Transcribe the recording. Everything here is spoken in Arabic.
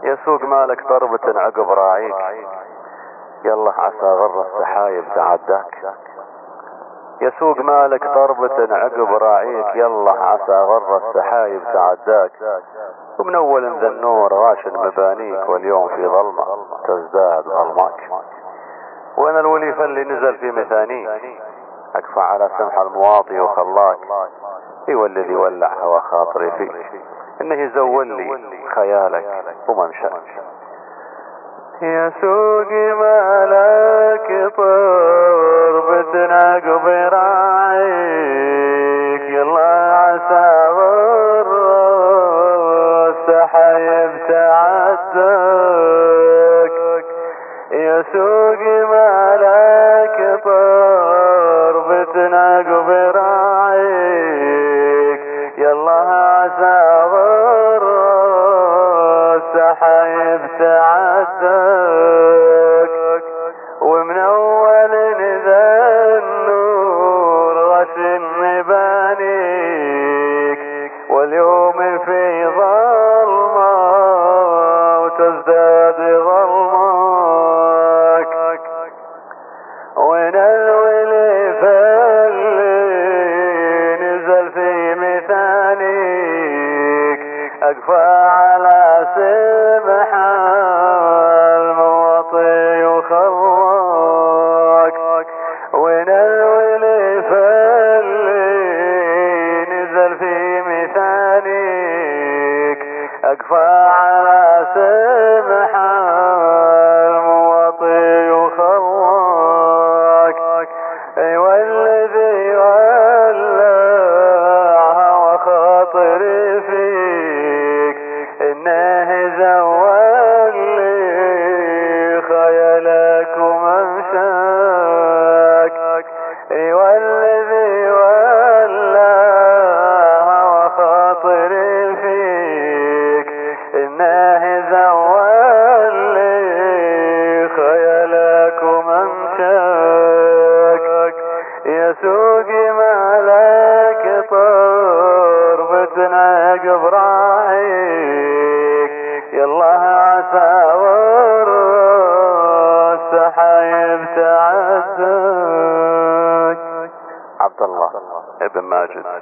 يسوق مالك ضربة عقب راعيك، يلا عسى غر السحايب تعداك. يسوق مالك ضربة عقب راعيك، يلا عسى غر السحايب تعداك. ومن اول ذا النور غاشن مبانيك، واليوم في ظلمة تزداد ظلماك. وانا الوليفة اللي نزل في مثانيك، اكفى على سمح المواطي وخلاك. هو الذي ولع هوا خاطري فيك، انه زول لي خيالك وممشاك. يسوق مالك ضربة عقب راعيك، يلا عسى غر السحايب تعداك. يسوق مالك ضربة عقب راعيك، يلا عسى غر السحايب تعداك. ومن اول ذا النور غشن مبانيك، واليوم في ظلمة وتزداد ظلمك. وين الوليف اللي نزل في مثانيك، اقفى على سمح المواطي وخواك. وين الوليف اللي نزل في مثانيك، اقفى على سمح المواطي وخواك. ايوه الذي ولع وخاطري فيك، انه زول لي خيالك وممشاك. ايوه الذي ولع وخاطري فيك، انه زول لي خيالك وممشاك. يسوق مالك ضربة عقب راعيك، يلا عسى غر السحايب تعداك. عبد الله ابن ماجد.